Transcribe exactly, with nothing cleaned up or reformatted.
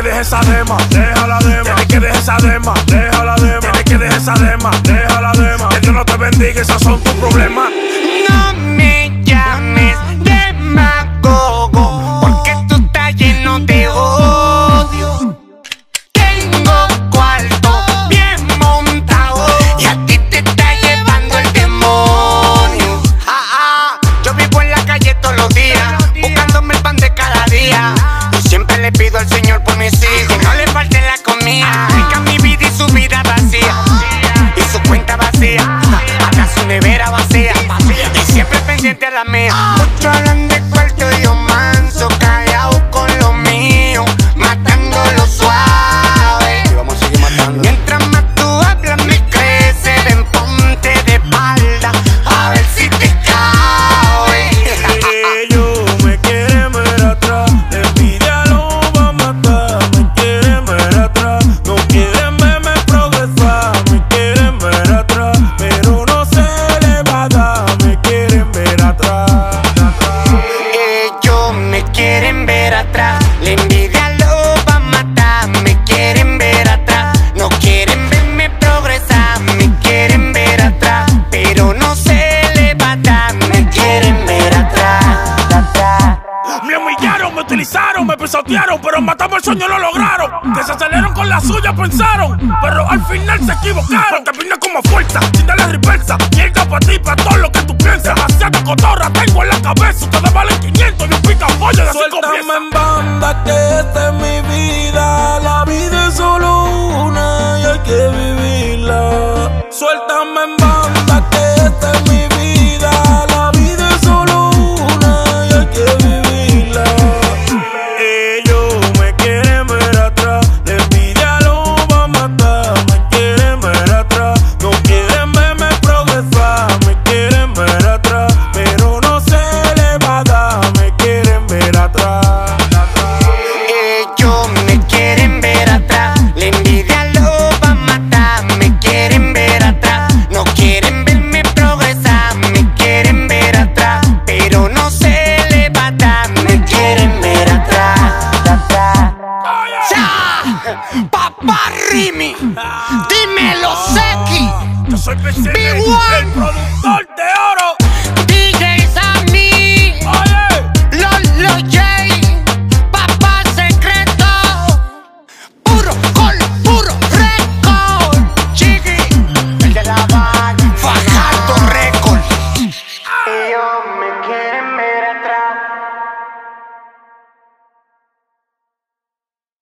que dejes esa dema, deja la dema. Tienes que dejes esa dema, deja la dema. Tienes que dejes esa dema, deja la dema. Que Dios no te bendiga, esos son tus problemas. No me llames demagogo, porque tú estás lleno de odio. Tengo cuarto bien montado y a ti te está llevando el demonio. Ah, ah, yo vivo en la calle todos los días, buscándome el pan de cada día. Y siempre le pido al Señor por mis hijos, que no le falte la comida. Rica mi vida y su vida vacía, y su cuenta vacía, hasta su nevera vacía. Y siempre pendiente a la mía. Muchos hablan de cuarto y yo manso, callado con lo mío, matándolo suave. Y vamos a seguir matando. Mientras más tú hablas me crece, ven ponte de espalda, a ver si te cabe. Ellos me quieren ver atrás, la envidia lo va a matar. Me quieren ver atrás, no quieren verme progresar. Me quieren ver atrás, pero no se le va a dar. Me quieren ver atrás. Ellos me quieren ver atrás, la envidia lo va a matar. Me quieren ver atrás, no quieren verme progresar. Me quieren ver atrás, pero no se le va a dar. Me quieren ver atrás, atrás. Me humillaron, me utilizaron, me pisotearon, pero matamos el sueño, lo lograron. Que se aceleraron con la suya, pensaron, pero al final se equivocaron. Porque vine como fuerza, sin darle reversa. Mierda para ti, para todo lo que tú piensas. Demasiada cotorra tengo en la cabeza. Ustedes valen quinientos y un pica pollo de cinco piezas. Suéltame en banda, que esta es mi vida. La vida es solo una y hay que vivirla. Suéltame en banda.